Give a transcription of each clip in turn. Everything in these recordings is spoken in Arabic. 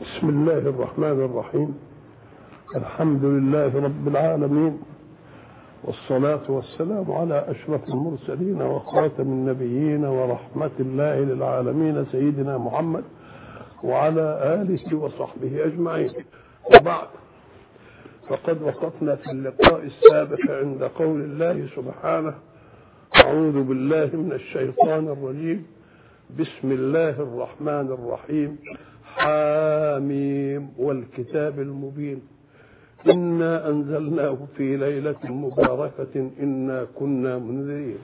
بسم الله الرحمن الرحيم. الحمد لله رب العالمين، والصلاة والسلام على أشرف المرسلين وخاتم النبيين ورحمة الله للعالمين سيدنا محمد وعلى آله وصحبه أجمعين. وبعد، فقد وقفنا في اللقاء السابق عند قول الله سبحانه: أعوذ بالله من الشيطان الرجيم، بسم الله الرحمن الرحيم، حاميم والكتاب المبين، إنا أنزلناه في ليلة مباركة إنا كنا منذرين.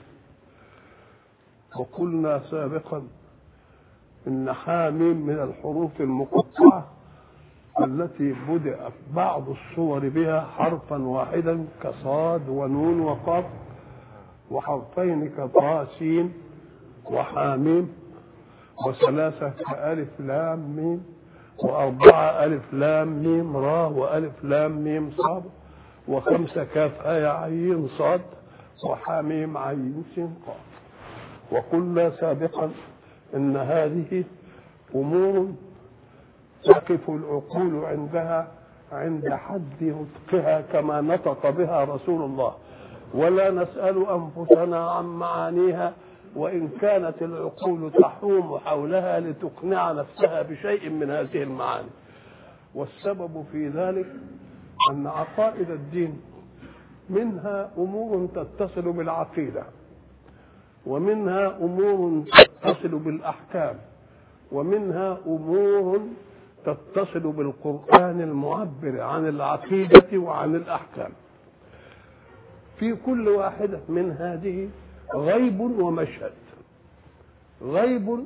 وقلنا سابقا إن حاميم من الحروف المقطعة التي بدأ بعض الصور بها حرفا واحدا كصاد ونون وقاف، وحرفين كطاء سين وحاميم، وثلاثة كألف لام ميم، وأربعة ألف لام ميم را وألف لام ميم صاد، وخمسة كاف آية عين صاد وحاميم عين سين قاف. وقلنا سابقا إن هذه أمور تقف العقول عندها عند حد نطقها كما نطق بها رسول الله، ولا نسأل أنفسنا عن معانيها، وإن كانت العقول تحوم حولها لتقنع نفسها بشيء من هذه المعاني. والسبب في ذلك أن عقائد الدين منها أمور تتصل بالعقيدة، ومنها أمور تتصل بالأحكام، ومنها أمور تتصل بالقرآن المعبر عن العقيدة وعن الأحكام. في كل واحدة من هذه غيب ومشهد. غيب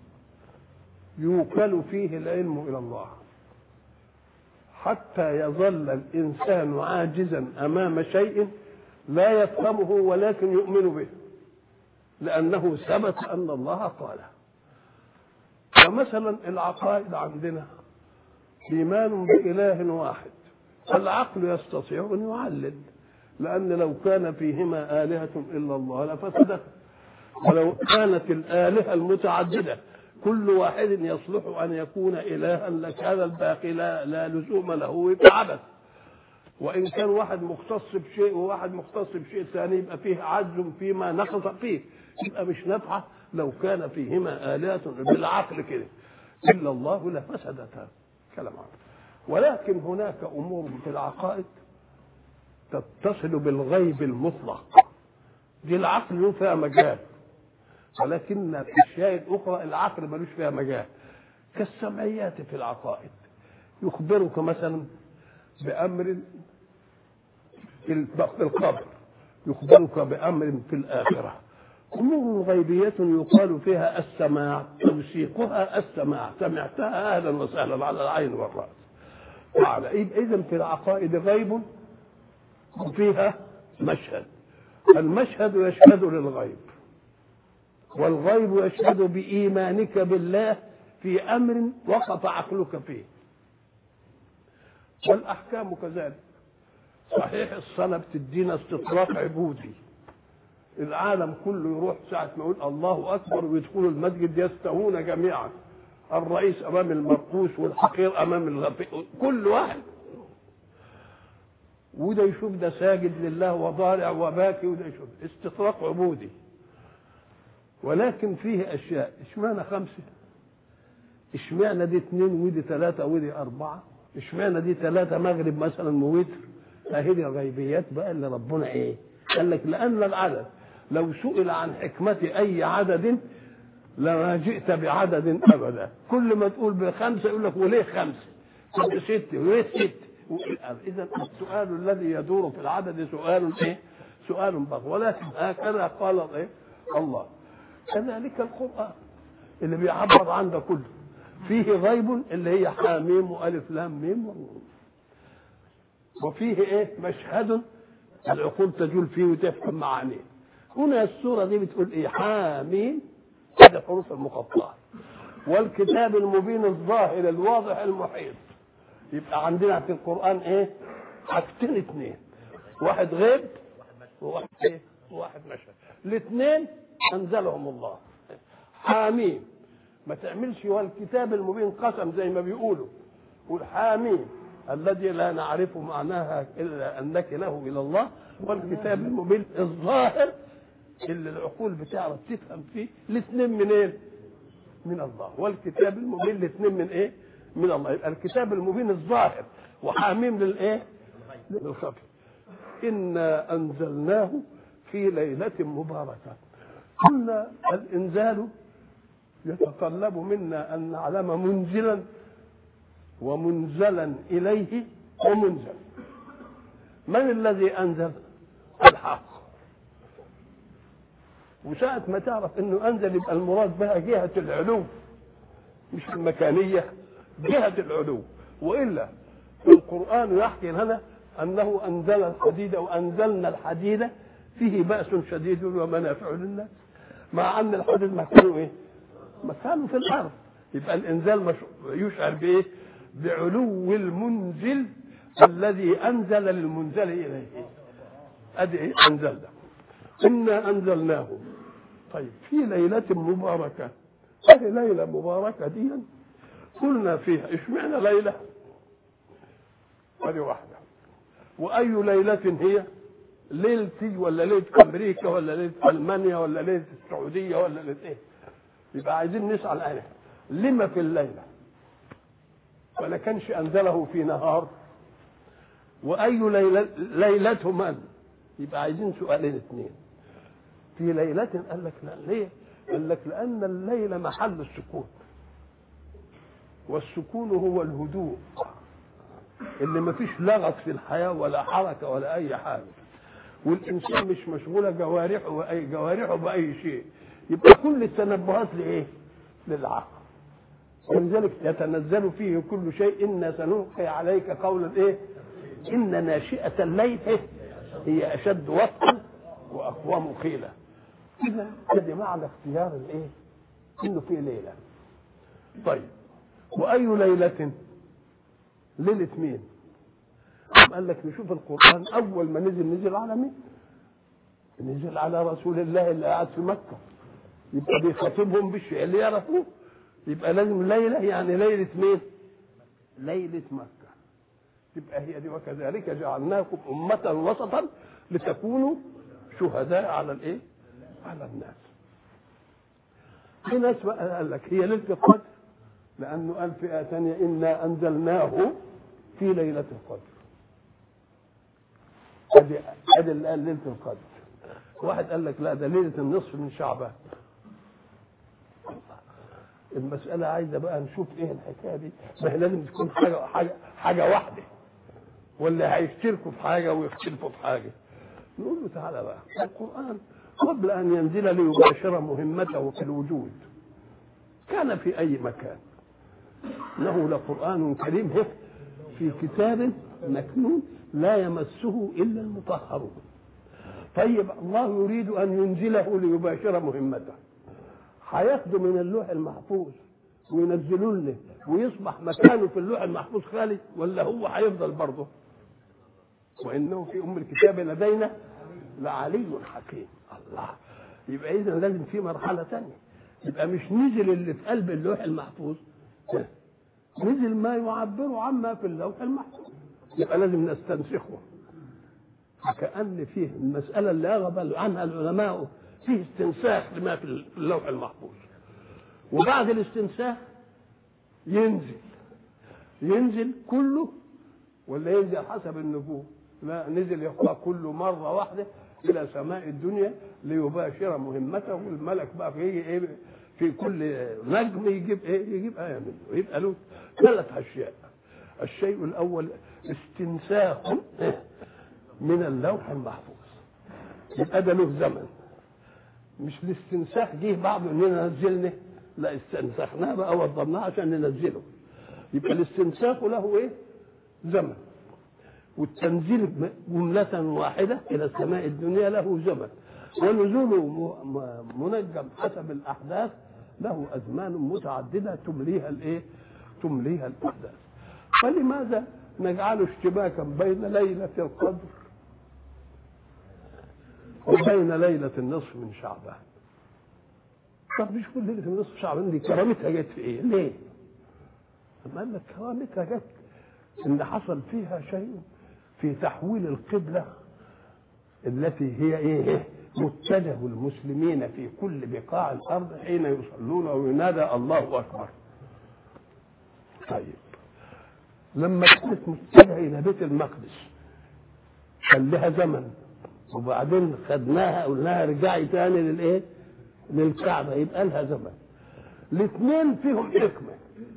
يوكل فيه العلم إلى الله حتى يظل الإنسان عاجزا أمام شيء لا يفهمه ولكن يؤمن به، لأنه ثبت أن الله قاله. فمثلا العقائد عندنا إيمان بإله واحد، العقل يستطيع أن يعلل، لأن لو كان فيهما آلهة إلا الله لفسدت، ولو كانت الآلهة المتعددة كل واحد يصلح أن يكون إلها لكان الباقي لا لزوم له يتعبث. وإن كان واحد مختص بشيء وواحد مختص بشيء ثاني يبقى فيه عجز فيما نقص فيه، يبقى مش نافعة. لو كان فيهما آلهة بالعقل كده إلا الله لفسدتها، كلام عنه. ولكن هناك أمور في العقائد تتصل بالغيب المطلق، دي العقل له فيها مجال، ولكن الاشياء الاخرى العقل ملوش فيها مجال. كالسمعيات في العقائد، يخبرك مثلا بامر في القبر، يخبرك بامر في الاخره. امور غيبيه يقال فيها السماع، توثيقها السماع، سمعتها اهلا وسهلا على العين والراس. اذا في العقائد غيب وفيها مشهد. المشهد يشهد للغيب، والغيب يشهد بإيمانك بالله في أمر وقف عقلك فيه. والأحكام كذلك. صحيح الصلاة بتدينا استطراق عبودي، العالم كله يروح ساعة ما يقول الله أكبر ويدخلوا المسجد يستوون جميعا، الرئيس أمام المرؤوس والحقير أمام الغفير، كل واحد، وده يشوف ده ساجد لله وضارع وباكي، وده يشوف استطراق عبودي. ولكن فيه أشياء، اشمعنى 5؟ اشمعنى دي 2 ودي 3 ودي 4؟ اشمعنى دي 3 مغرب مثلا ووتر؟ اهي دي الغيبيات بقى اللي ربنا ايه قال لك. لأن العدد لو سئل عن حكمة أي عدد لما جئت بعدد أبدا. كل ما تقول ب5 يقول لك وليه 5؟ طب 6 وليه 6؟ إذا السؤال الذي يدور في العدد سؤال ايه؟ سؤال بغ. ولكن هكذا قال ايه الله. كذلك القرآن اللي بيعبر عن ده كله فيه غيب اللي هي حاميم وألف لام ميم، وفيه ايه؟ مشهد العقول تجول فيه وتفهم معانيه. هنا السورة دي بتقول ايه؟ حاميم، هذه الحروف المقطعة، والكتاب المبين الظاهر الواضح المحيط. يبقى عندنا في القرآن ايه؟ حاجتين 2، واحد غيب وواحد ايه؟ وواحد مشهد. الاثنين انزلهم الله. حاميم ما تعملش والكتاب المبين قسم زي ما بيقولوا، والحاميم الذي لا نعرف معناها الا انك له الى الله، والكتاب المبين الظاهر اللي العقول بتعرف تفهم فيه. الاثنين منين؟ من الله. والكتاب المبين الاثنين من ايه؟ من الله. يبقى الكتاب المبين الظاهر وحاميم للايه؟ للخفي. انا انزلناه في ليله مباركه. قلنا الانزال يتطلب منا ان نعلم منزلا ومنزلا اليه ومنزل. من الذي انزل؟ الحق. وساعة ما تعرف انه انزل يبقى المراد بها جهة العلو مش المكانية، جهة العلو. والا القرآن يحكي لنا انه انزل الحديد وانزلنا الحديد فيه بأس شديد ومنافع للناس، مع ان الحديد مكانه ايه؟ مكانه في الارض. يبقى الانزال يشعر بايه؟ بعلو المنزل الذي انزل للمنزل اليه. ادي ايه؟ انزلنا. انا انزلناه طيب في ليله مباركه. هذه ليله مباركه دي قلنا فيها اشمعنى ليله؟ هذه واحده. واي ليله هي؟ ليلتي ولا ليله امريكا ولا ليله المانيا ولا ليله السعوديه ولا ليله ايه؟ يبقى عايزين نسال عنها لما في الليله؟ ولا كانش انزله في نهار؟ واي ليله من؟ يبقى عايزين سؤالين اثنين. في ليله قال لك لا. ليه؟ قال لك لان الليل محل السكون، والسكون هو الهدوء اللي ما فيش لغط في الحياه ولا حركه ولا اي حاجه، والانسان مش مشغوله جوارحه باي شيء. يبقى كل التنبهات لايه؟ للعقل. ولذلك يتنزل فيه كل شيء. إنا سنلقي عليك قولا ايه؟ ان ناشئه الليل هي اشد وطئا واقوم قيلا. اذا ادي معنى اختيار الايه؟ انه في ليله. طيب واي ليله؟ ليله مين؟ قال لك نشوف القران اول ما نزل على مين؟ نزل على رسول الله اللي قاعد في مكه، يبقى بيخاطبهم بالشيء اللي يعرفوه. يبقى لازم ليله يعني ليله مين؟ ليله مكه. تبقى هي دي وكذلك جعلناكم امه وسطا لتكونوا شهداء على الايه؟ على الناس. في ناس بقى قال لك هي ليله القدر لانه قال في ايه ثانيه انا انزلناه في ليله القدر. ادي اللي قال ليله القدر. واحد قال لك لا ده ليله النصف من شعبان. المساله عايزه بقى نشوف ايه الحكايه دي. ما هي لازم تكون حاجه واحده، ولا هيشتركوا في حاجه ويختلفوا في حاجه. نقول له تعالى بقى القران قبل ان ينزل ليباشر مهمته في الوجود كان في اي مكان. انه لقران كريم في كتاب مكنون لا يمسه الا المطهرون. طيب الله يريد ان ينزله ليباشر مهمته، هياخده من اللوح المحفوظ وينزلوا له ويصبح مكانه في اللوح المحفوظ خالي، ولا هو هيفضل برضه؟ وانه في الكتاب لدينا لعلي حكيم. الله. يبقى اذا لازم في مرحله ثانيه. يبقى مش نزل اللي في قلب اللوح المحفوظ، نزل ما يعبر عما في اللوح المحفوظ. يبقى لازم نستنسخه. فكأن فيه المسألة اللي أغضب عنها العلماء فيه استنساخ لما في اللوح المحفوظ. وبعد الاستنساخ ينزل كله، ولا ينزل حسب النجوم؟ لا، نزل يقرأ كله مرة واحدة إلى سماء الدنيا ليباشر مهمته. والملك بقى في كل نجم يجيب آية منه. يبقى له 3 أشياء. الشيء الأول استنساخ من اللوح المحفوظ، يبقى ده له زمن. مش الاستنساخ جه بعضه اننا نزلنا، لا استنسخناه بقى وضبناه عشان ننزله. يبقى الاستنساخ له ايه؟ زمن. والتنزيل جملة واحدة إلى السماء الدنيا له زمن. ونزوله منجم حسب الأحداث له أزمان متعددة تمليها الأحداث. فلماذا نجعل اشتباكا بين ليلة القدر وبين ليلة النصف من شعبان؟ طب مش كل ليلة النصف شعبان دي كرامتها جت في ايه؟ ليه؟ قال لك كرامتها جت ان حصل فيها شيء في تحويل القبلة التي هي ايه متجه المسلمين في كل بقاع الارض حين يصلون وينادى الله اكبر. طيب لما كانت متجهه الى بيت المقدس كان لها زمن، وبعدين خدناها قلناها رجعي تاني للايه للكعبه، يبقى لها زمن. الاثنين فيهم حكمه،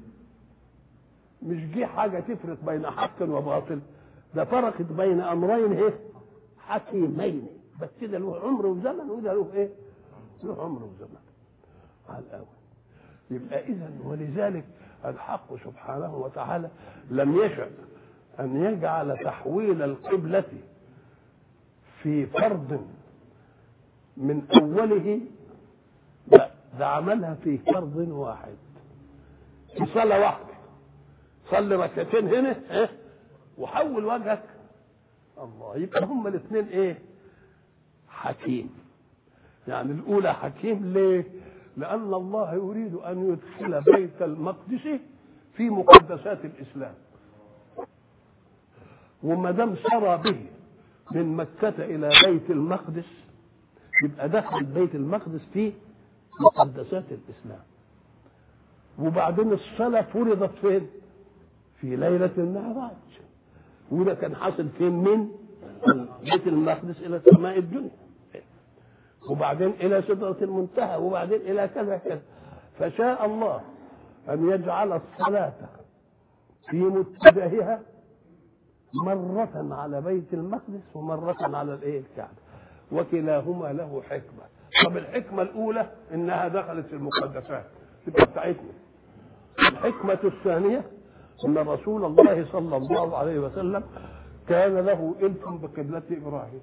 مش جه حاجه تفرق بين حق وباطل، ده فرقت بين امرين ايه حكيمين، بس كده له عمر وزمن وده له ايه له عمر وزمن على الاول. يبقى اذا ولذلك الحق سبحانه وتعالى لم يشأ ان يجعل تحويل القبلة في فرض من اوله، لا ده عملها في فرض واحد، في صلاة واحدة. صلي ركعتين هنا وحول وجهك الله، يبقى هما الاثنين ايه حكيم. يعني الاولى حكيم ليه؟ لان الله يريد ان يدخل بيت المقدس في مقدسات الاسلام، وما دام سرى به من مكة الى بيت المقدس يبقى دخل بيت المقدس في مقدسات الاسلام. وبعدين الصلاة فرضت فين؟ في ليلة المعراج، وده كان حاصل فين؟ من بيت المقدس الى سماء الدنيا، وبعدين الى سدرة المنتهى، وبعدين الى كذا كذا. فشاء الله ان يجعل الصلاة في متجهها مرة على بيت المقدس ومرة على الايه الكعبة، وكلاهما له حكمة. طب الحكمة الاولى انها دخلت في المقدسات تبقى بتاعتنا. الحكمة الثانية ان رسول الله صلى الله عليه وسلم كان له إلف بقبلة إبراهيم،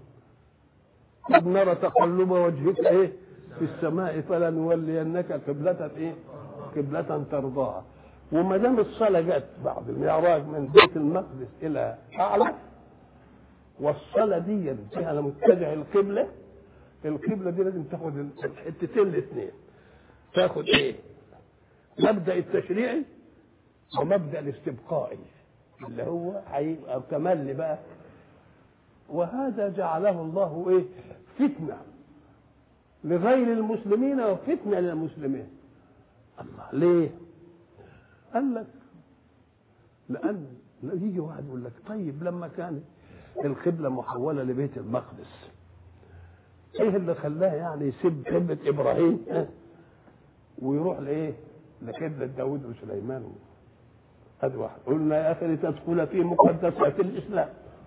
قد نرى تقلب وجهك ايه في السماء فلنولينك قبلة ايه قبلة ترضاها. وما دام الصلاة جت بعد المعراج من بيت المقدس إلى أعلى، والصلاة دي فيها متجه القبلة، القبلة دي لازم تاخد الحتتين الاثنين، تاخد ايه مبدأ التشريعي ومبدأ الاستبقائي اللي هو هيبقى تملي بقى. وهذا جعله الله ايه فتنة لغير المسلمين وفتنة للمسلمين. الله ليه؟ قال لك لأن يجي واحد يقول لك طيب لما كانت القبلة محولة لبيت المقدس ايه اللي خلاه يعني يسيب قبلة إبراهيم ويروح لايه لقبلة داود وسليمان؟ هذا واحد. قلنا يا اخي لتدخل في مقدسات الاسلام،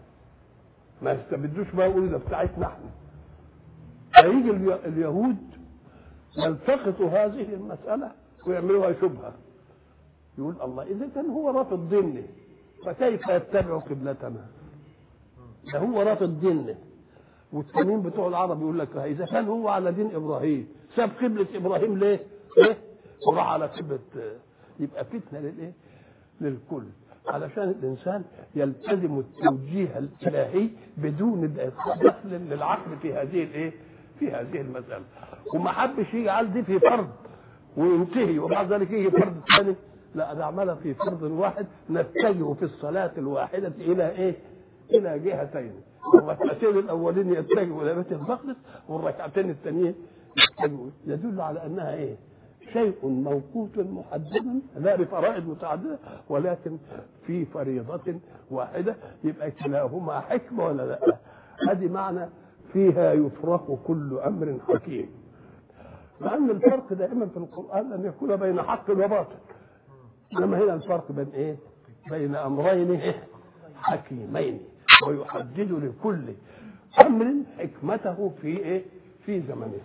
ما يستبدوش بقى يقولوا ده بتاعتنا احنا. فيجي اليهود يلتقطوا هذه المسألة ويعملوها شبهة، يقول الله إذا كان هو رافض دينه فكيف يتبع قبلتنا؟ ده هو رافض دينه. والتانيين بتوع العرب يقول لك إذا كان هو على دين إبراهيم ساب قبلة إبراهيم ليه؟ وراح على قبلة. يبقى فتنة للإيه؟ للكل، علشان الإنسان يلتزم التوجيه الإلهي بدون دخل للعقل في هذه الإيه؟ في هذه المسألة. وما حبش يجعل دي في فرض وينتهي وبعد ذلك يجي فرض ثاني، لا ده عملها في فرض واحد نتجه في الصلاة الواحدة إلى إيه؟ إلى جهتين. الركعتين الأولين يتجهوا إلى بيت المقدس والركعتين الثانيين يتجهوا. يدل على أنها إيه؟ شيء موقوت محدد لا بفرائض متعددة ولكن في فريضة واحدة. يبقى كلاهما حكمة ولا لا؟ هذه معنى فيها يفرق كل أمر حكيم. لأن الفرق دائما في القرآن أن يكون بين حق وباطل، إنما هنا الفرق بين إيه؟ بين أمرين حكيمين ويحدد لكل أمر حكمته في إيه؟ في زمنه.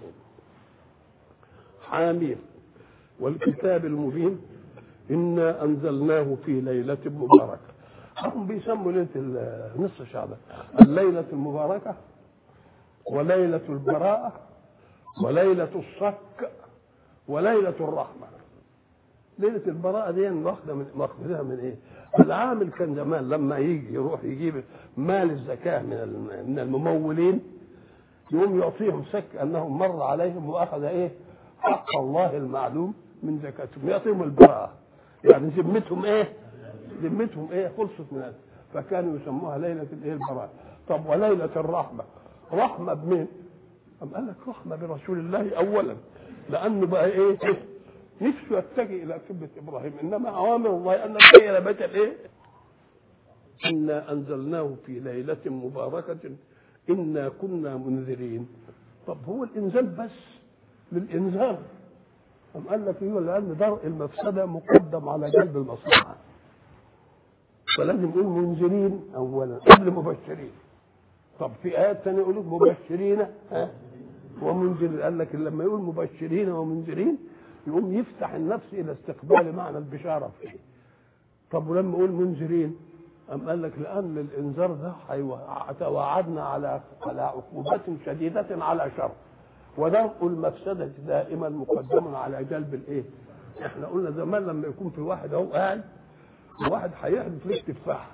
حاميم والكتاب المبين إنا أنزلناه في ليلة مباركة. هم بيسموا ليلة نصف شعبان الليلة المباركة وليلة البراءة وليلة الصك وليلة الرحمة. ليلة البراءة دي ماخذها من ايه؟ العامل كان زمان لما يجي يروح يجيب مال الزكاة من الممولين يقوم يعطيهم سك انهم مر عليهم واخذ ايه؟ حق الله المعلوم من زكاتهم، يعطيهم البراءة. يعني ذمتهم ايه؟ ذمتهم ايه؟ خلصت من هذا. فكانوا يسموها ليله الايه؟ البراءه. طب وليله الرحمه، رحمه بمين؟ أم قال لك رحمه برسول الله اولا، لانه بقى ايه؟ نفسه يتجه الى كلمه ابراهيم، انما اوامر الله ان تبين بشر ايه؟ انا انزلناه في ليله مباركه انا كنا منذرين. طب هو الانزال بس للانذار؟ أم قال لك ايوه، لان درء المفسده مقدم على جلب المصلحه، فلازم نقول منذرين اولا قبل مبشرين. طب في ايات ثانيه يقول مبشرين ومنذرين، قال لك لما يقول مبشرين ومنذرين يقوم يفتح النفس الى استقبال معنى البشاره فيه. طب ولما يقول منذرين أم قال لك لان الانذار ده توعدنا على عقوبات شديده على شر، ودرء المفسده دائما مقدم على جلب الايه؟ احنا قلنا زمان لما يكون في واحد اهو قاعد، واحد هيحدف لك تفاحه،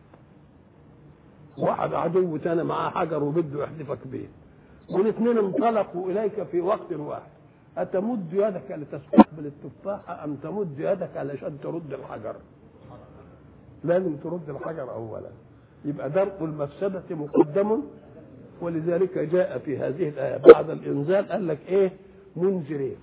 واحد عدو تاني معاه حجر وبده يحدفك بيه، والاثنين انطلقوا اليك في وقت واحد، اتمد يدك لتستقبل التفاحه ام تمد يدك علشان ترد الحجر؟ لازم ترد الحجر اولا. يبقى درء المفسده مقدم، ولذلك جاء في هذه الايه بعد الانزال قال لك ايه؟ منذرين.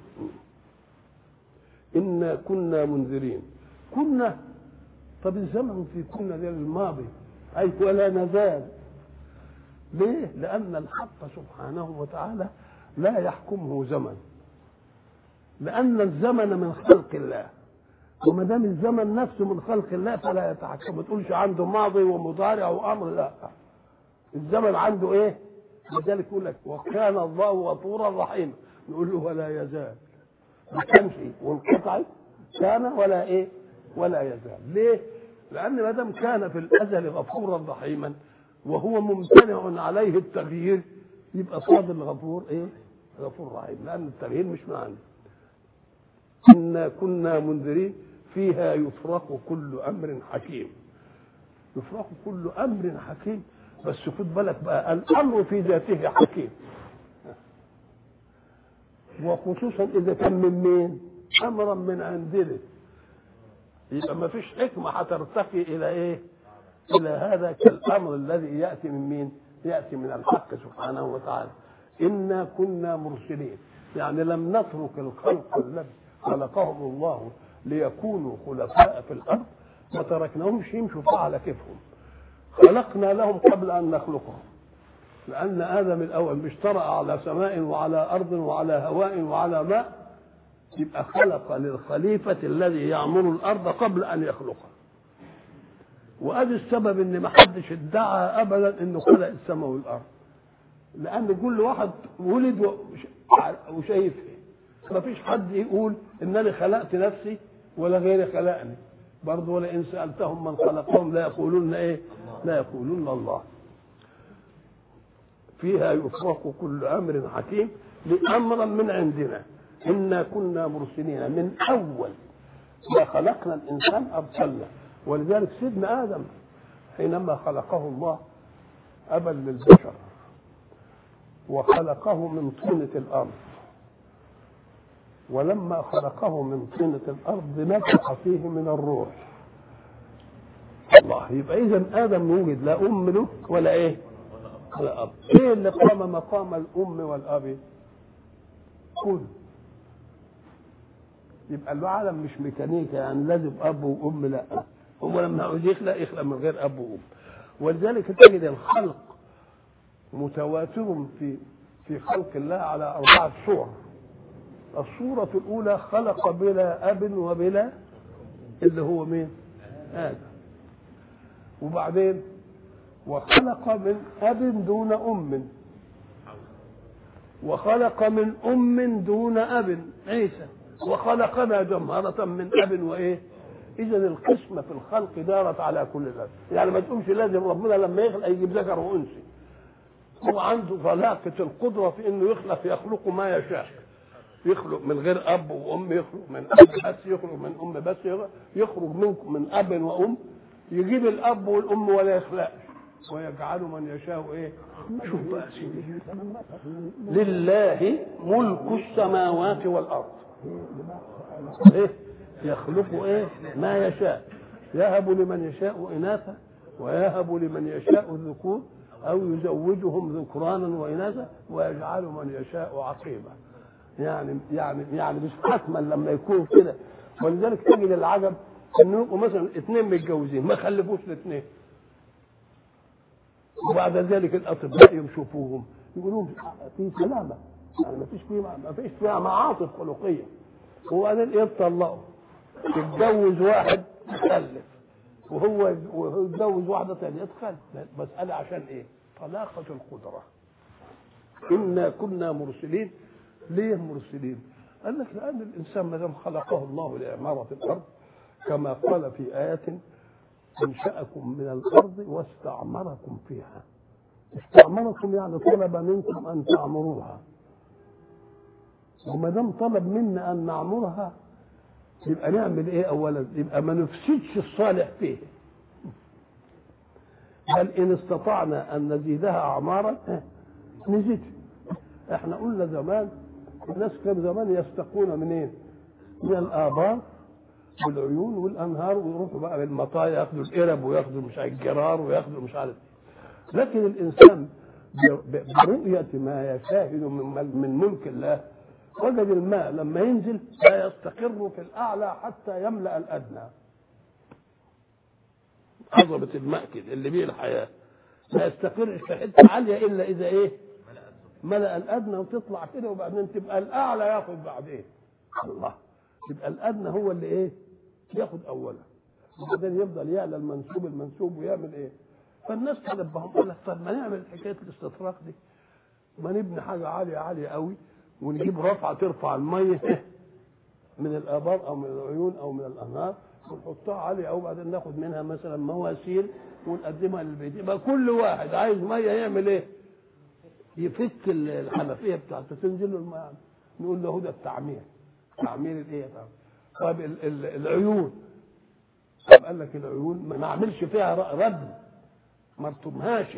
انا كنا منذرين. كنا، طب الزمن في كنا ده الماضي اي ولا نزال. ليه؟ لان الحق سبحانه وتعالى لا يحكمه زمن، لان الزمن من خلق الله، وما دام الزمن نفسه من خلق الله فلا يتحكم. ما تقولش عنده ماضي ومضارع وامر، لا، الزمن عنده ايه؟ لذلك يقول لك وكان الله غفورا رحيما، نقول له ولا يزال. ما كانش وانقطع كان ولا ايه؟ ولا يزال. ليه؟ لان ما دام كان في الازل غفورا رحيما وهو ممتنع عليه التغيير، يبقى صاد الغفور ايه؟ غفور رحيم، لان التغيير مش من عنده. إنا كنا منذرين فيها يفرق كل أمر حكيم. يفرق كل أمر حكيم، بس خد بالك بقى الأمر في ذاته حكيم، وخصوصا إذا كان من مين؟ أمرا من عندنا، يبقى ما فيش حكمة هترتقي إلى إيه؟ إلى هذا كالأمر الذي يأتي من مين؟ يأتي من الحق سبحانه وتعالى. إنا كنا مرسلين، يعني لم نترك الخلق الذي خلقهم الله ليكونوا خلفاء في الارض، ما تركناهمش يمشوا على كيفهم، خلقنا لهم قبل ان نخلقهم. لان ادم الاول مش طرأ على سماء وعلى ارض وعلى هواء وعلى ماء، يبقى خلق للخليفه الذي يعمر الارض قبل ان يخلقها. وادي السبب ان ما حدش ادعى ابدا انه خلق السماء والارض، لان كل واحد ولد وشايف ما فيش حد يقول انني خلقت نفسي ولا غيري خلقني برضه، ولا ان سالتهم من خلقهم لا يقولون ايه؟ لا يقولون الله. فيها يفرق كل امر حكيم لامرا من عندنا. انا كنا مرسلين، من اول ما خلقنا الانسان ارسلنا. ولذلك سيدنا ادم حينما خلقه الله ابا للبشر وخلقه من طينه الارض، ولما خلقه من طينة الأرض نفخ فيه من الروح. الله، يبقى إذا آدم يوجد لا أم له ولا إيه؟ ولا أب. إيه اللي قام مقام الأم والأب؟ كل. يبقى العالم مش ميكانيكا، يعني لازم أب وأم، لا، هو لما عاوز يخلق من غير أب وأم. ولذلك تجد الخلق متواتر في خلق الله على 4 صور. الصورة الأولى خلق بلا أب وبلا، اللي هو مين؟ آدم. وبعدين وخلق من أب دون أم، وخلق من أم دون أب عيسى، وخلقنا جمهرة من أب وإيه؟ إذا القسمة في الخلق دارت على كل ذلك. يعني ما تقومش لازم ربنا لما يخلق يجيب ذكر وأنثى، هو عنده طلاقة القدرة في إنه يخلق ما يشاء. يخلق من غير اب وام، يخلق من اب بس، يخلق من ام بس، يخرج منكم من اب وام، يجيب الاب والام ولا يخلقش، ويجعل من يشاء ايه؟ شوف بقى سيدي، لله ملك السماوات والارض. ايه؟ يخلق ايه ما يشاء، يهب لمن يشاء اناثا ويهب لمن يشاء الذكور او يزوجهم ذكرانا واناثا ويجعل من يشاء عقيما. يعني مش حتما لما يكون كده. ولذلك تجد العجب انه يبقوا مثلا اثنين متجوزين ما خلفوش الاثنين، وبعد ذلك الاطباء يشوفوهم يقولوا في سلامه، يعني ما فيش فيها معاطف خلقيه، وبعدين يطلقوا، يتجوز واحد يخلف وهو يتجوز واحده ثانيه تخلف. مساله عشان ايه؟ طلاقه القدره. انا كنا مرسلين. ليه مرسلين؟ قال لك لان الانسان ما دام خلقه الله لعماره الارض كما قال في ايات انشاكم من الارض واستعمركم فيها. استعمركم يعني طلب منكم ان تعمروها، وما دام طلب منا ان نعمرها يبقى نعمل ايه؟ اولا يبقى ما نفسدش الصالح فيه، بل ان استطعنا ان نزيدها اعمارا نزيد. احنا قلنا زمان الناس كانوا زمان يستقون منين؟ من الابار والعيون والانهار، ويروحوا بقى بالمطايا ياخدوا القرب وياخدوا مش عارف الجرار وياخدوا مش عارف. لكن الانسان برؤيه ما يشاهد من ملك الله وجد الماء لما ينزل لا يستقر في الاعلى حتى يملا الادنى. عظمه الماء كده اللي بيه الحياه ما يستقرش في حته عاليه الا اذا ايه؟ ملأ الادنى وتطلع كده، وبعدين تبقى الاعلى ياخد بعدين. الله، يبقى الادنى هو اللي ايه؟ ياخد اولا، وبعدين يفضل يعلى المنسوب ويعمل ايه؟ فالناس تنبههم قال لك طب ما نعمل حكايه الاستطراق دي، ما نبني حاجه عاليه قوي ونجيب رفعه ترفع الميه من الابار او من العيون او من الانهار ونحطها عاليه قوي، وبعدين ناخد منها مثلا مواسير ونقدمها للبيت. يبقى كل واحد عايز ميه يعمل ايه؟ يفك الحنفيه بتاعته تنزل له الماء. نقول له ده التعمير. تعمير الايه؟ طب العيون، طب قال لك العيون ما نعملش فيها ردم، ما ارتمهاش،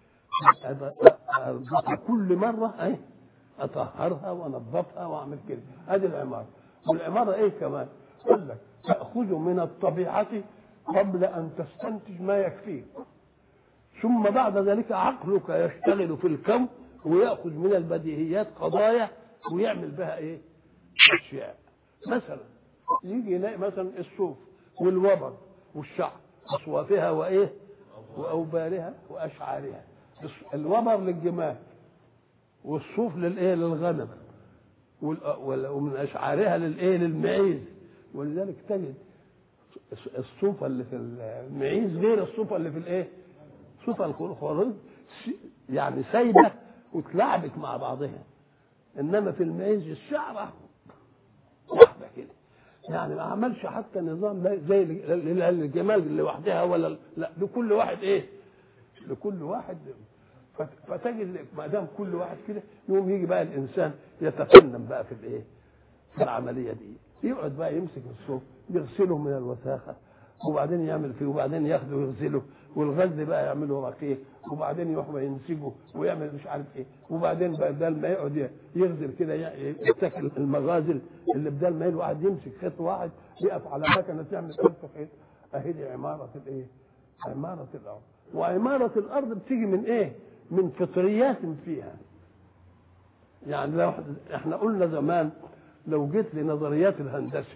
كل مره ايه اطهرها وانظفها واعمل كده. ادي العماره. والعماره ايه كمان؟ قال لك تاخذ من الطبيعه قبل ان تستنتج ما يكفيك، ثم بعد ذلك عقلك يشتغل في الكون ويأخذ من البديهيات قضايا ويعمل بها ايه؟ اشياء. مثلا يجي يلاقي مثلا الصوف والوبر والشعر اصوافها وايه؟ واوبارها واشعارها. الوبر للجمال والصوف للايه؟ للغنم، ومن اشعارها للايه؟ للمعيز. ولذلك تجد الصوفه اللي في المعيز غير الصوفه اللي في الايه؟ صوفه الخروج يعني سايبه وتلعبك مع بعضها، انما في المعيز الشعره واحده كده، يعني ما عملش حتى نظام زي الجمال لوحدها ولا لا، لكل واحد ايه؟ لكل واحد. فتجد ما دام كل واحد كده يوم يجي بقى الانسان يتفنن بقى في الايه؟ في العمليه دي، يقعد بقى يمسك الصوف يغسله من الوساخه وبعدين يعمل فيه وبعدين ياخده ويغسله، والغزل بقى يعمله رقيق وبعدين يروح ينسجه ويعمل مش عارف ايه، وبعدين بدل ما يقعد يغزل كده يتكل المغازل اللي بدل ما الواحد يمسك خيط واحد يقف على مكنه تعمل 1000 خيط. اهي دي عماره الايه؟ عماره الارض. وعماره الارض بتيجي من ايه؟ من فطريات فيها. يعني لو احنا قلنا زمان لو جيت لنظريات الهندسه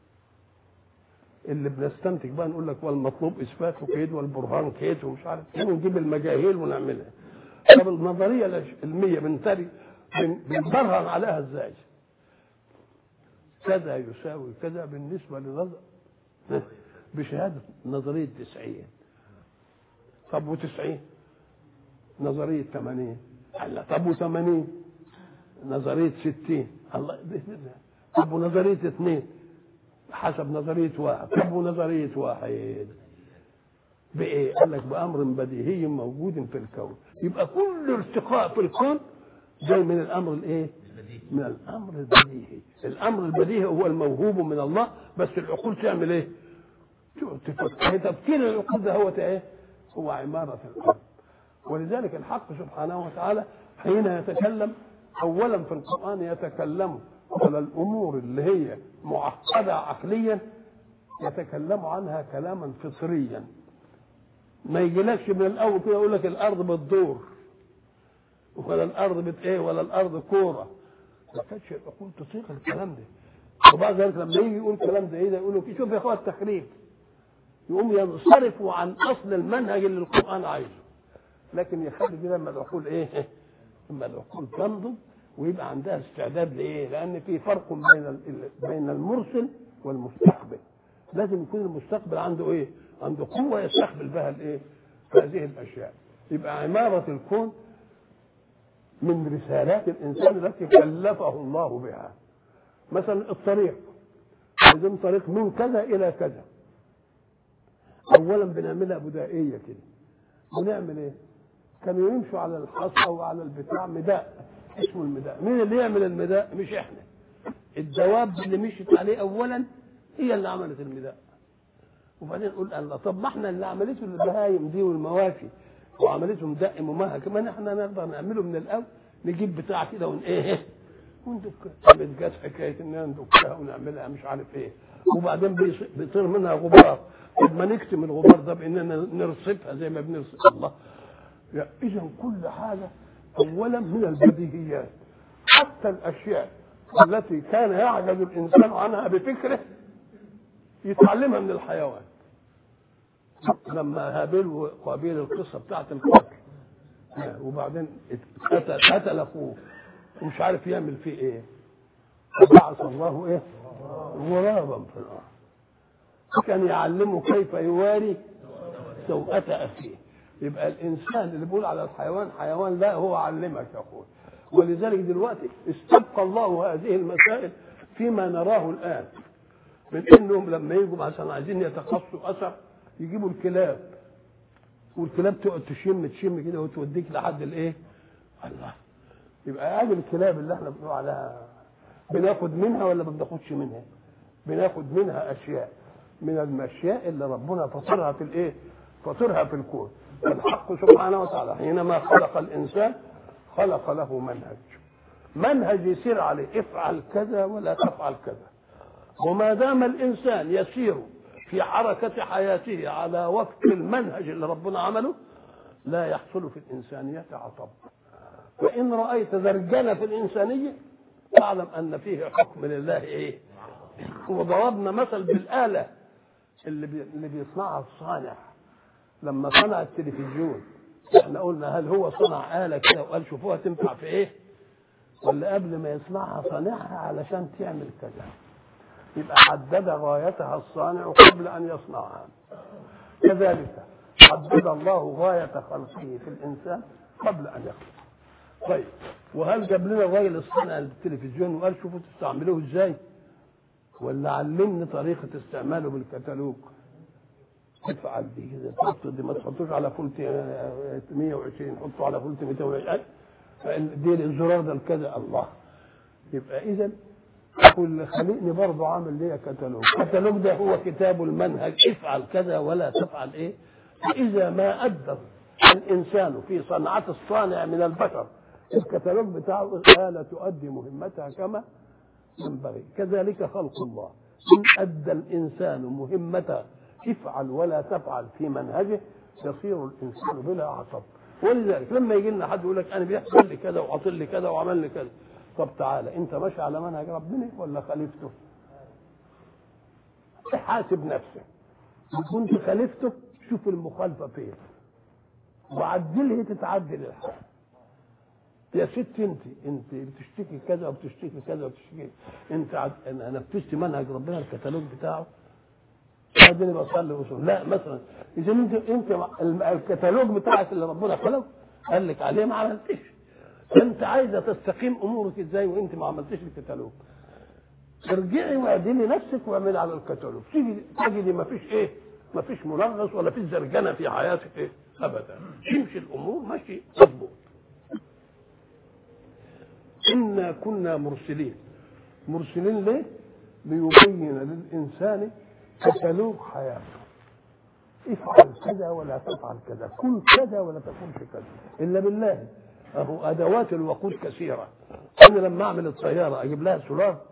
اللي بنستنتج بقى نقول لك والمطلوب اثباته كيد والبرهان كيد ومش عارف ايه ونجيب المجاهيل ونعملها. طب النظريه العلميه بنبرهن عليها ازاي؟ كذا يساوي كذا بالنسبه لنظر بشهاده نظريه 90. طب و90 نظريه 80. الله، طب و80 نظريه 60. الله، طب ونظريه 2 حسب نظريه 1. طب ونظريه 1 بايه؟ قال لك بامر بديهي موجود في الكون. يبقى كل ارتقاء في الكون جاي من الامر الايه؟ من الامر البديهي. الامر البديهي هو الموهوب من الله، بس العقول تعمل ايه؟ تفكر. تفكير العقول ده هو ايه؟ هو عماره الارض. ولذلك الحق سبحانه وتعالى حين يتكلم اولا في القران يتكلم على الامور اللي هي معقده عقليا يتكلم عنها كلاما فطريا، ما يجيلكش من الاول كده يقول لك الارض بتدور ولا الارض ولا الارض كوره، ما كانتش يقول تطيق الكلام ده. وبعد ذلك لما يجي يقول الكلام ده ده يقول له شوف يا اخويا التخريب، يقوم ينصرفوا عن اصل المنهج اللي القران عايزه، لكن يخلي دي لما العقول لما العقول تنضج ويبقى عندها استعداد لان في فرق بين المرسل والمستقبل. لازم يكون المستقبل عنده عنده قوه يستقبل بها هذه الاشياء. يبقى عماره الكون من رسالات الانسان التي كلفه الله بها. مثلا الطريق، عايزين طريق من كذا الى كذا، اولا بنعملها بدائيه كده. بنعمل كانوا يمشوا على الحصى وعلى البتاع مداء، اسمه المداء. مين اللي يعمل المداء؟ مش احنا، الدواب اللي مشيت عليه اولا هي اللي عملت المداء. وبعدين نقول الله، طب ما احنا اللي عملته البهايم دي والمواشي وعملته مداء ممهد، كمان احنا نقدر نعمله من الاول، نجيب بتاع كده وندكها. جت حكايه اننا ندكها ونعملها مش عارف وبعدين بيطير منها غبار. طب ما نكتم الغبار ده باننا نرصفها زي ما بنرصف الله. يعني اذا كل حاجه اولا من البديهيات، حتى الاشياء التي كان يعجز الانسان عنها بفكره يتعلمها من الحيوان. لما هابيل وقابيل القصه بتاعت القتل، وبعدين قتل اخوه ومش عارف يعمل فيه فبعث الله غرابا في الارض كان يعلمه كيف يواري سوءة اخيه. يبقى الانسان اللي بيقول على الحيوان حيوان، لا، هو علمك يا اخويا. ولذلك دلوقتي استبقى الله هذه المسائل فيما نراه الان، من انهم لما يجوا مثلا عايزين يتقصوا اثر يجيبوا الكلاب، والكلاب تقعد تشم كده وتوديك لحد الله. يبقى هذه الكلاب اللي احنا بنقول عليها بناخد منها ولا ما بناخدش منها؟ بناخد منها اشياء من المشياء اللي ربنا فطرها في فطرها في الكون. الحق سبحانه وتعالى حينما خلق الانسان خلق له منهج يسير عليه، افعل كذا ولا تفعل كذا. وما دام الانسان يسير في حركة حياته على وفق المنهج اللي ربنا عمله لا يحصل في الإنسانية عطب. وإن رأيت زرجنة في الإنسانية تعلم أن فيه حكم لله. وضربنا مثل بالآلة اللي بيصنعها الصانع لما صنع التلفزيون. احنا قلنا هل هو صنع آلة كده وقال شوفوها تنفع في ولا قبل ما يصنعها صنعها علشان تعمل كذا؟ يبقى حدد غايتها الصانع قبل أن يصنعها. كذلك حدد الله غاية خلقه في الإنسان قبل أن يخلق. طيب، وهل جاب لنا الراجل الصانع التلفزيون وقال شوفوا تستعملوه ازاي؟ ولا علمني طريقة استعماله بالكتالوج؟ افعل دي كده، تحط دي، ما تحطوش على فولت 120، حطوا على فولت 220، دي الزرار ده الكذا. الله. يبقى إذا كل خليقني برضه عامل ليه كتالوج. الكتالوج ده هو كتاب المنهج، افعل كذا ولا تفعل فإذا ما أدى الإنسان في صنعة الصانع من البشر الكتالوج بتاعه لا تؤدي مهمتها كما ينبغي. كذلك خلق الله، إن أدى الإنسان مهمته افعل ولا تفعل في منهجه يصير الإنسان بلا عطب. ولذلك لما يجي لنا حد يقول لك أنا بيحصل لي كذا وعطل لي كذا وعمل لي كذا، طب تعالى انت ماشي على منهج ربنا ولا خالفته؟ حاسب نفسك، كنت خالفته شوف المخالفه فين وعدله تتعدل الحال. يا ست انت بتشتكي كذا وبتشتكي كذا وبتشتكي، انت نفذت منهج ربنا الكتالوج بتاعه؟ بعدين بصلي وصول. لا، مثلا اذا انت الكتالوج بتاعك اللي ربنا خلقه قال لك عليه ما عملتش، انت عايزه تستقيم امورك ازاي وانت ما عملتش الكتالوج؟ ارجعي واعدلي نفسك واعملي على الكتالوج، تجدي ما فيش منغص ولا فيش زرجنه في حياتك ابدا، تمشي الامور ماشي مظبوط. انا كنا مرسلين ليه؟ ليبين للانسان كتالوج حياته، افعل كذا ولا تفعل كذا، كن كذا ولا تكونش كذا. الا بالله اهو ادوات الوقود كثيره، انا لما اعمل الطياره اجيب لها سولار؟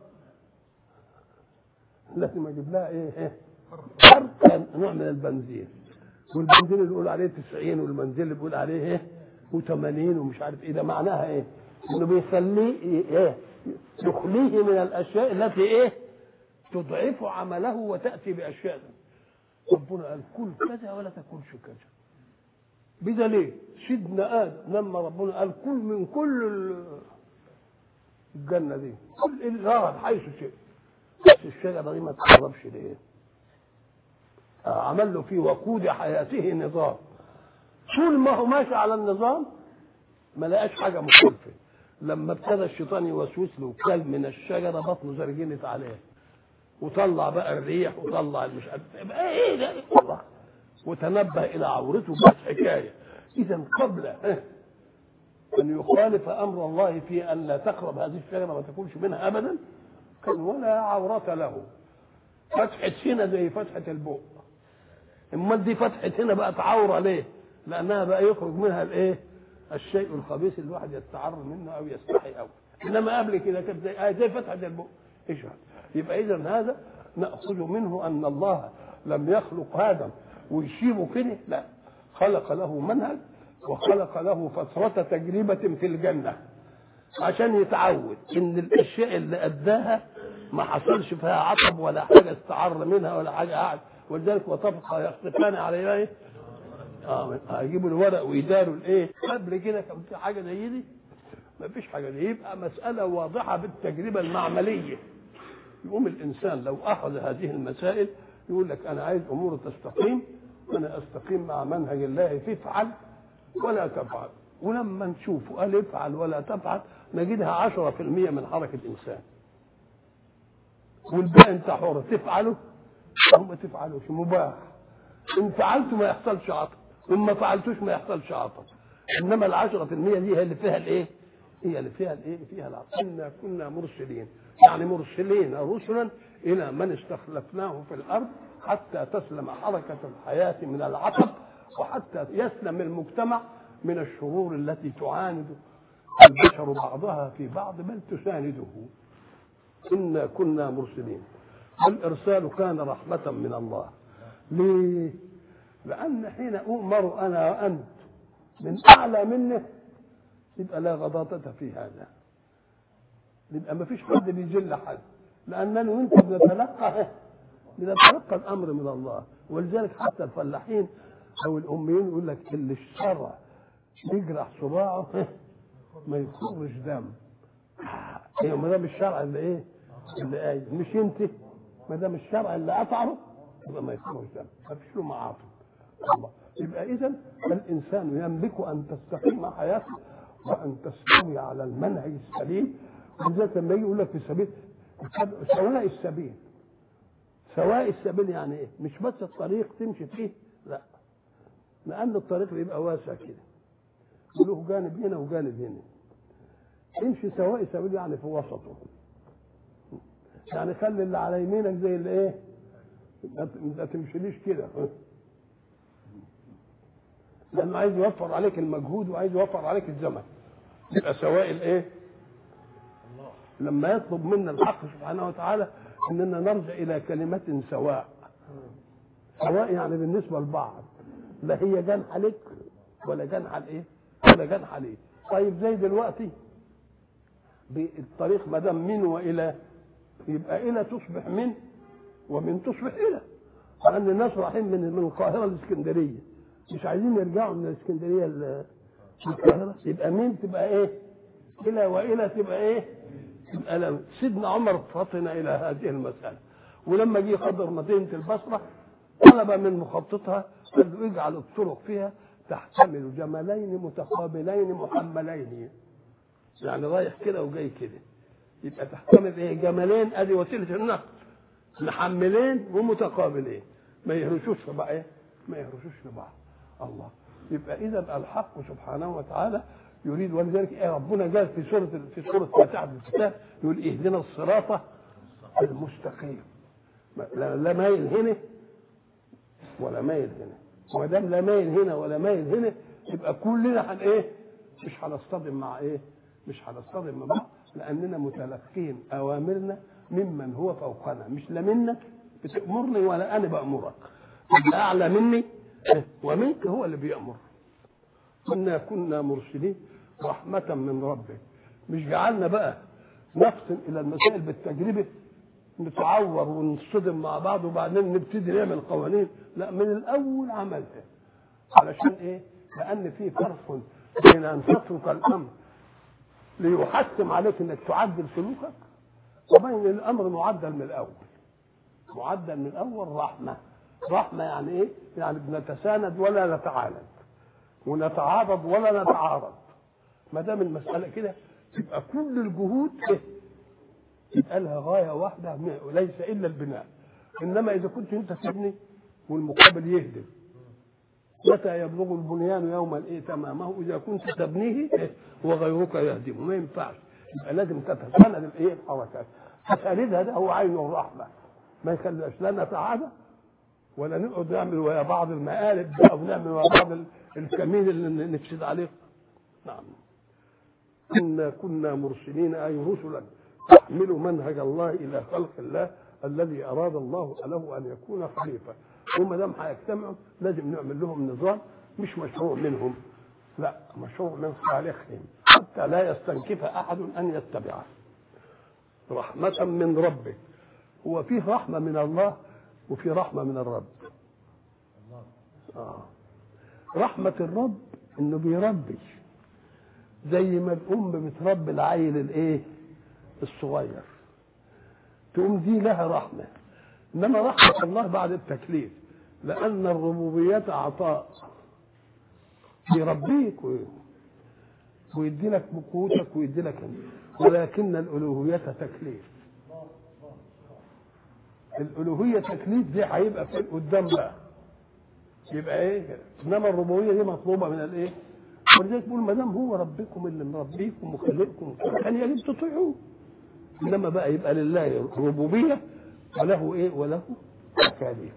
لازم اجيب لها ايه؟ فرق نوع من البنزين، والبنزين اللي بيقول عليه 90 والبنزين اللي بيقول عليه ايه و80 ومش عارف ايه. ده معناها ايه؟ انه بيخليه ايه؟ يخليه من الاشياء التي ايه؟ تضعف عمله وتاتي باشياء. ربنا قال كل كذا ولا تاكلش كذا. بدليل سيدنا ادم لما ربنا قال كل من كل الجنه دي كل الغرض حيث شئت، بس الشجره دي ما تقربش ليه؟ عمل له في وقود حياته نظام. طول ما هو ماشي على النظام ما لقاش حاجه مخالفه. لما ابتدى الشيطان يوسوس له وكل من الشجره بطنه زرجنت عليه وطلع بقى الريح وطلع مش عارف ايه ده الله، وتنبه الى عورته بس حكايه. اذا قبل ان يخالف امر الله في ان لا تقرب هذه الشجره ما تاكلش منها ابدا كان ولا عورة له. فتحه هنا زي فتحه البوق، امال دي فتحه هنا بقت عوره ليه؟ لانها بقى يخرج منها الايه؟ الشيء الخبيث اللي الواحد يستعر منه او يستحي او. انما قبل كده كانت زي فتحه البوق. ايش يبقى اذا هذا ناخذ منه ان الله لم يخلق ادم ويشيبه كده، لا، خلق له منهج وخلق له فترة تجربة في الجنة عشان يتعود ان الاشياء اللي اداها ما حصلش فيها عطب ولا حاجه استعر منها ولا حاجه قاعد. ولذلك وطبقا يخطفان على ايه؟ هيجيبوا الورق ويداروا الايه؟ قبل كده كان في حاجه زي دي؟ ما فيش حاجه دي. يبقى مساله واضحه بالتجربه المعمليه. يقوم الانسان لو اخذ هذه المسائل يقول لك انا عايز امور تستقيم، انا استقيم مع منهج الله تفعل ولا تفعل. ولما نشوف قال افعل ولا تفعل نجدها 10% من حركه الانسان، والباقي انت حر تفعله او ما تفعلوش، مباح. ان فعلته ما يحصلش عطب وان ما فعلتوش ما يحصلش عطب. انما ال10% دي هي اللي فيها الايه؟ هي اللي فيها الايه؟ فيها العطب. إنا كنا مرسلين، يعني مرسلين رسلا الى من استخلفناه في الارض حتى تسلم حركه الحياه من العطب وحتى يسلم المجتمع من الشرور التي تعاند البشر بعضها في بعض بل تسانده. إنا كنا مرسلين. والإرسال كان رحمة من الله. ليه؟ لأن حين أؤمر أنا وأنت من أعلى منه يبقى لا غضاضة في هذا، يبقى ما فيش حد بيجل حد، لأننا وأنت بنتلقى الأمر من الله. ولذلك حتى الفلاحين أو الأميين يقول لك اللي الشرع يجرح صباعه ما يخرج دم. ايه ما دام الشرع اللي ايه؟ اللي قايل مش انت، ما دام الشرع اللي قطعه يبقى ما يخرج دم، ما فيش له معاطف. الله. يبقى اذا الانسان يملك ان تستقيم حياته وان تستوي على المنهج السليم. ولذلك لما يجي يقول لك في سبيل سواء السبيل، سواء السبيل يعني ايه؟ مش بس الطريق تمشي فيه، لا، لان الطريق بيبقى واسع كده وله جانب هنا وجانب هنا. امشي سواء سبيل يعني في وسطه، يعني خلي اللي على يمينك زي اللي ايه؟ ما تمشيليش كده، لانه عايز يوفر عليك المجهود وعايز يوفر عليك الزمن. يبقى سواء الايه؟ لما يطلب منا الحق سبحانه وتعالى اننا نرجع الى كلمه سواء. سواء يعني بالنسبه لبعض، لا هي جنح لك ولا جنح الايه؟ ولا جنح ليه. طيب زي دلوقتي بالطريق ما دام من والى يبقى الى تصبح من ومن تصبح الى. لان الناس رايحين من القاهره لاسكندريه مش عايزين يرجعوا من الاسكندريه للقاهره، يبقى من تبقى ايه؟ الى والى تبقى ايه؟ تبقى لم. سيدنا عمر فطن الى هذه المساله، ولما جه قدر مدينه البصره طلب من مخططها قال له اجعل الطرق فيها تحتمل جملين متقابلين محملين، يعني رايح كده وجاي كده، يبقى تحتمل ايه؟ جملين، ادي وسيله النقل، محملين ومتقابلين ما يهرشوش في بعض، ايه؟ ما يهرشوش في بعض. الله. يبقى اذا الحق سبحانه وتعالى يريد. ولذلك ايه ربنا قال في سوره فاتحه الكتاب يقول اهدنا الصراط المستقيم. لا مايل هنا ولا مايل هنا، وما دام لا مايل هنا ولا مايل هنا يبقى كلنا ايه؟ مش هنصطدم مع ايه؟ مش هنصطدم مع بعض، لاننا متلقين اوامرنا ممن هو فوقنا، مش لا منك بتامرني ولا انا بامرك، الاعلى مني ومنك هو اللي بيامر. كنا مرسلين رحمه من ربك. مش جعلنا بقى نفصل الى المسائل بالتجربه، نتعور ونصطدم مع بعض وبعدين نبتدي نعمل قوانين، لا، من الاول عملها. علشان ايه؟ لان في فرق بين ان تترك الامر ليحتم عليك انك تعدل سلوكك، وبين الامر معدل من الاول. معدل من الاول رحمه يعني ايه؟ يعني بنتساند ولا نتعاند، ونتعاضد ولا نتعارض. ما دام المساله كده تبقى كل الجهود ايه؟ يبقى لها غايه واحده وليس الا البناء. انما اذا كنت انت تبني والمقابل يهدم، متى يبلغ البنيان يوما ايه تمامه اذا كنت تبنيه إيه؟ وغيرك يهدمه، ما ينفعش. يبقى لازم تتساند الايه؟ الحركات. تساندها ده هو عين الرحمه، ما يخليش لا نتعادى ولا نقعد نعمل ويا بعض المقالب او نعمل ويا بعض الكمين اللي نفسد عليه. نعم. كنا مرسلين اي رسلا تحملوا منهج الله الى خلق الله الذي اراد الله له ان يكون خليفه. وما دام هيجتمعوا لازم نعمل لهم نظام، مش مشروع منهم، لا، مشروع من خالقهم حتى لا يستنكف احد ان يتبعه. رحمه من ربك. هو فيه رحمه من الله وفي رحمه من الرب. رحمه الرب انه بيربي، زي ما الام بتربي العيل الايه؟ الصغير، تقوم دي لها رحمه. انما رحمه الله بعد التكليف، لان الربوبيه عطاء، يربيك ويدي لك قوتك ويدي لك، ولكن الالوهيه تكليف. الالوهيه تكليف دي هيبقى في قدام بقى، يبقى ايه؟ انما الربوبيه دي مطلوبه من الايه؟ ولذلك بيقول ما دام هو ربكم اللي مربيكم وخلقكم كان يجب تطيعوه. انما بقى يبقى لله ربوبيه وله ايه؟ وله تكاليف.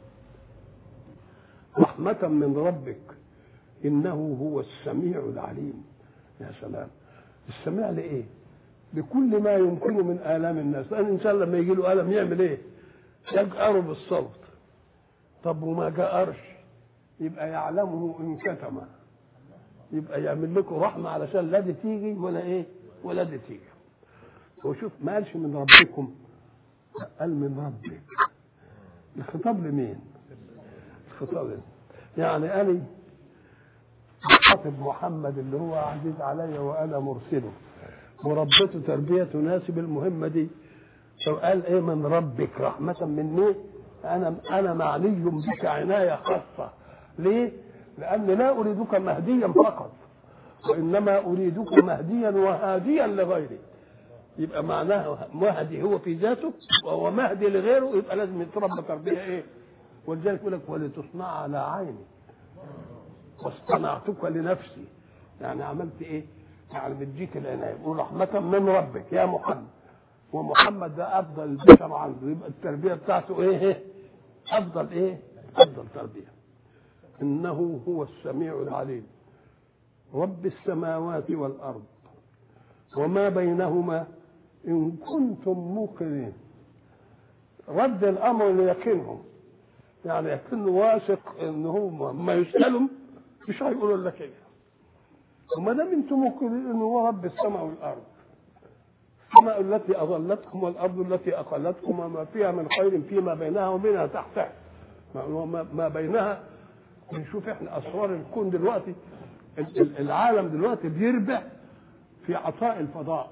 رحمه من ربك انه هو السميع العليم. يا سلام، السميع لايه؟ لكل ما يمكنه من الام الناس. لان الانسان لما يجي له الم يعمل ايه؟ يجأر بالصوت. طب وما جأرش يبقى يعلمه ان كتم، يبقى يعمل لكم رحمه علشان لا دي تيجي ولا ايه؟ ولا دي تيجي. وشوف ما قالش من ربكم، قال من ربك. الخطاب لمين؟ الخطاب يعني انا خاطب محمد اللي هو عزيز علي وانا مرسله وربته تربيه تناسب المهمه دي. فقال ايه؟ من ربك، رحمه مني. انا معني بك عنايه خاصه. ليه؟ لان لا اريدك مهديا فقط، وانما اريدك مهديا وهاديا لغيري. يبقى معناه مهدي هو في ذاته وهو مهدي لغيره، يبقى لازم يتربى تربيه ايه؟ ولذلك يقول لك ولتصنع على عيني واصطنعتك لنفسي. يعني عملت ايه؟ يعني بديك العنايه. يقول رحمه من ربك يا محمد، ومحمد ده افضل البشر عنده، يبقى التربيه بتاعته ايه؟ افضل ايه؟ افضل تربيه. انه هو السميع العليم رب السماوات والارض وما بينهما ان كنتم موقنين. رد الامر ليقينهم، يعني يكون واثق ان هم ما يسالهم مش هيقولوا لك كده. وما دام انتم موقنين ان هو رب السماء والارض، السماء التي اظلتكم والارض التي اقلتكم وما فيها من خير فيما بينها وبينها تحتها، ما بينها. بنشوف احنا اسرار الكون دلوقتي. العالم دلوقتي بيربح في عطاء الفضاء.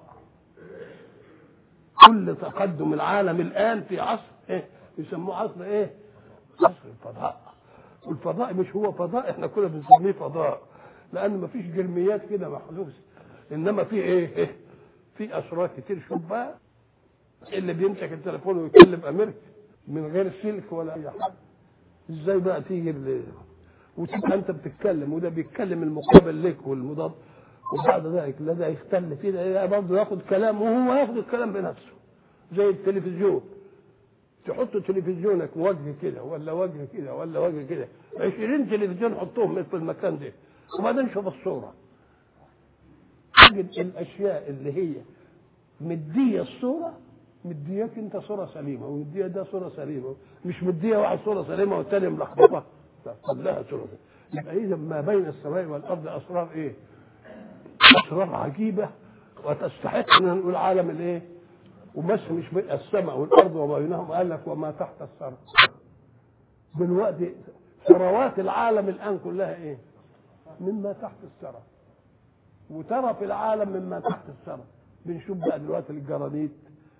كل تقدم العالم الان في عصر ايه؟ يسموه عصر ايه؟ عصر الفضاء. والفضاء مش هو فضاء احنا كنا بنسميه فضاء لان ما فيش جرميات كده محسوسه، انما في ايه؟ في اسرار كتير. شوف بقى اللي بيمسك التليفون ويكلم امريكا من غير سلك ولا اي حاجه، ازاي بقى تيجي وتبقى انت بتتكلم وده بيتكلم المقابل لك والمضاد، وبعد ذلك لا ده يختل فيه ده برضه ياخد كلام وهو ياخد الكلام بنفسه. زي التلفزيون، تحط تلفزيونك وجه كده ولا وجه كده ولا وجه كده، 20 تلفزيون حطوهم في المكان ده وبعدين شوف الصوره، تجد الاشياء اللي هي مديه الصوره، مدياك انت صوره سليمه، ومديه ده صوره سليمه، مش مديه واحد صوره سليمه والثاني ملخبطه، كلها صوره. يبقى اذا ما بين السماء والارض اسرار ايه؟ اسرار عجيبه وتستحق ان نقول عالم الايه؟ وبس مش بين السماء والارض وما بينهم، قال لك وما تحت الثرى. دلوقتي ثروات العالم الان كلها ايه؟ مما تحت الثرى. وترى في العالم مما تحت الثرى. بنشوف بقى دلوقتي الجرانيت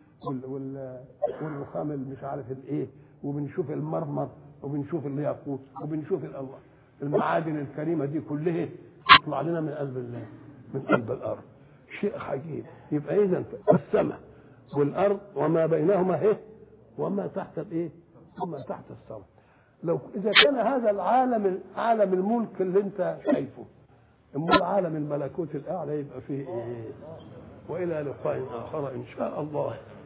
والرخام اللي مش عارف الايه، وبنشوف المرمر، وبنشوف الياقوت، وبنشوف المعادن الكريمه دي كلها تطلع لنا من قلب الله، من قلب الارض. شيء عجيب. يبقى اذا السماء والارض وما بينهما ايه؟ وما تحت الايه؟ وما تحت الثرى. لو اذا كان هذا العالم عالم الملك اللي انت شايفه، امال عالم الملكوت الاعلى يبقى فيه ايه؟ والى لقاء اخر ان شاء الله.